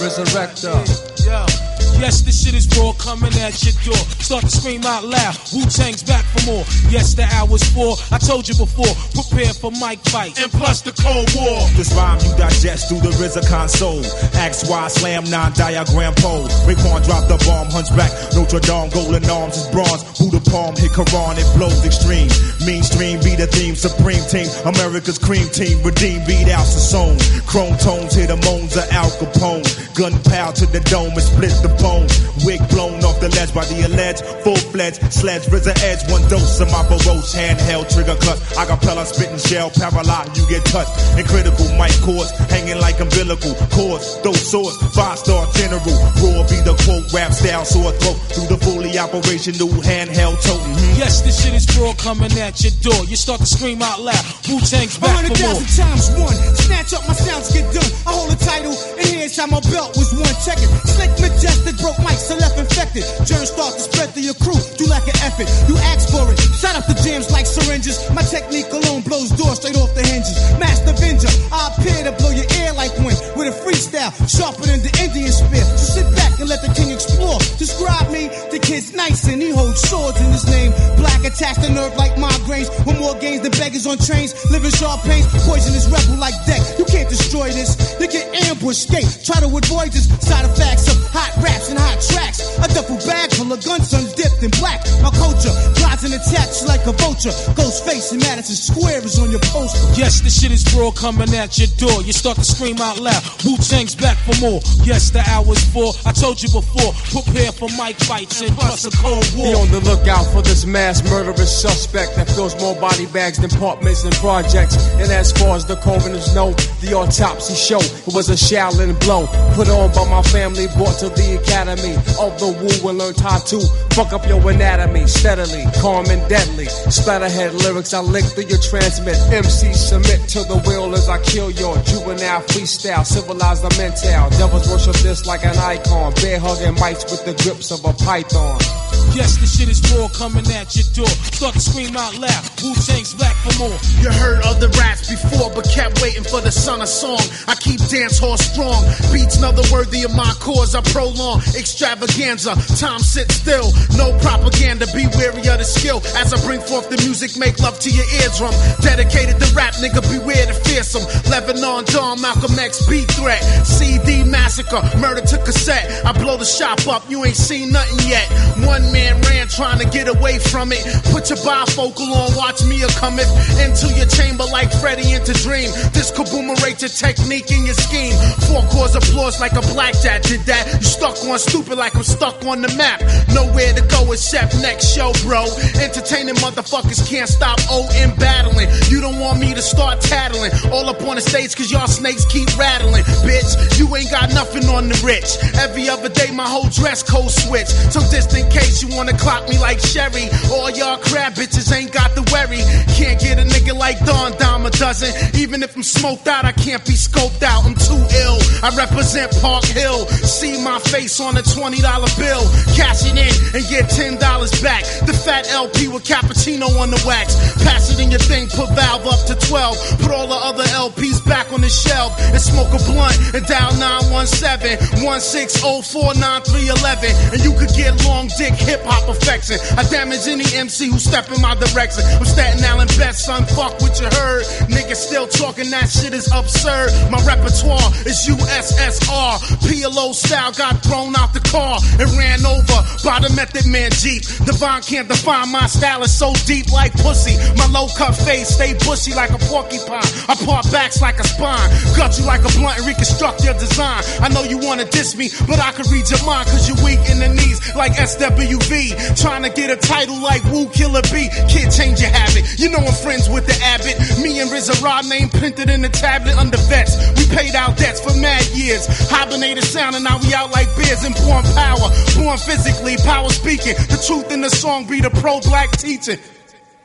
resurrector. Yeah. Yes, this shit is raw, coming at your door. Start to scream out loud, Wu-Tang's back for more. Yes, the hour's 4, I told you before. Prepare for mic fights, and plus the Cold War. This rhyme you digest through the RZA console. Axe Y, slam 9 diagram pole. Raekwon drop the bomb, hunchback. Notre Dame, golden arms is bronze. Buddha palm, hit Quran, it blows extreme. Mainstream be the theme, supreme team. America's cream team, redeem, beat out Sassoon. Chrome tones, hit the moans of Al Capone. Gunpowder to the dome and split the bone. Wig blown off the ledge by the alleged full-fledged sledge. RZA edge, one dose of my baroche handheld trigger cut. Acapella spitting shell, paralyzed, you get touched. And critical mic cords hanging like umbilical cords. Those swords, 5-star general. Raw be the quote, rap style, sore throat. Through the fully operational handheld toting. Yes, this shit is raw, coming at your door. You start to scream out loud, Wu-Tang's back for more. 100,000 times one, snatch up my sounds, get done. I hold a title, and here's how my belt was one. Check it, slick, majestic, broke mics, so left infected. Germs start to spread through your crew, do like an effort. You ask for it, shut up the jams like syringes. My technique alone blows doors straight off the hinges. Master Avenger, I appear to blow your ear like wind. With a freestyle, sharper than the Indian spear. So sit back and let the king explore. Describe me, the kid's nice and he holds swords in his name. Black attached to nerve like migraines. With more gains than beggars on trains. Living sharp pains, poisonous rebel like deck. You can't destroy this, you get ambushed, skate. Try to avoid this, side effects of hot raps and hot tracks. A duffel bag full of guns, sun dipped in black. My culture glides and attacks like a vulture. Ghost face in Madison Square is on your poster. Yes, the shit is raw, coming at your door. You start to scream out loud, Wu-Tang's back for more. Yes, the hour's 4, I told you before. Prepare for mic fights and plus a Cold War. Be on the lookout for this mass murderous suspect that fills more body bags than apartments and projects. And as far as the coroners know, the autopsy show, it was a Shaolin blow put on by my family, brought to the academy of the Wu and learned how to fuck up your anatomy steadily, calm and deadly. Splatterhead lyrics I lick through your transmit. MC submit to the will as I kill your juvenile freestyle. Civilize the mental. Devils worship this like an icon. Bear hugging mics with the grips of a python. Yes, the shit is raw, coming at your door. Start to scream out loud, Wu-Tang's back for more. You heard of the raps before, but kept waiting for the son of song. I keep dance hall strong. Beats another worthy of my cause. I prolong extravaganza. Time sit still, no propaganda. Be wary of the skill as I bring forth the music. Make love to your eardrum. Dedicated to rap, nigga. Beware the fearsome. Lebanon, Dawn, Malcolm X, beat threat. CD massacre, murder to cassette. I blow the shop up. You ain't seen nothing yet. One man ran trying to get away from it. Put your bifocal on, watch me come into your chamber like Freddy into Dream. This kaboomerate your technique and your scheme. 4 chords applause like a blackjack did that. You stuck on stupid like I'm stuck on the map. Nowhere to go except next show, bro. Entertaining motherfuckers can't stop in battling. You don't want me to start tattling. All up on the stage cause y'all snakes keep rattling. Bitch, you ain't got nothing on the rich. Every other day my whole dress code switch. So just in case you wanna clock me like Sherry. All y'all crab bitches ain't got the worry. Can't get a nigga like Don dime a dozen. Even if I'm smoked out, I can't be scoped out. I'm too ill. I represent Park Hill. See my face on a $20 bill. Cash it in and get $10 back. The fat LP with cappuccino on the wax. Pass it in your thing, put valve up to 12. Put all the other LPs back on the shelf and smoke a blunt and dial 917-1604-9311. And you could get long dick hip hop affection. I damage any MC who step in my direction. I'm Staten Island best, son. Fuck what you heard. Niggas still talking, that shit is absurd. My repertoire is USSR. PLO style got thrown out the car and ran over by the Method Man Jeep. Divine can't define my style, is so deep like pussy. My low cut face stay bushy like a porcupine. I part backs like a spine. Gut you like a blunt and reconstruct your design. I know you wanna diss me, but I can read your mind cause you're weak in the knees like SWV. Trying to get a title like Wu Killer B. Can't change your habit. You know I'm friends with the Abbott. Me and RZA Rod name printed in the tablet under vets. We paid our debts for mad years. Hibernated sound and now we out like bears and born power. Born physically, power speaking. The truth in the song be the pro-black teaching.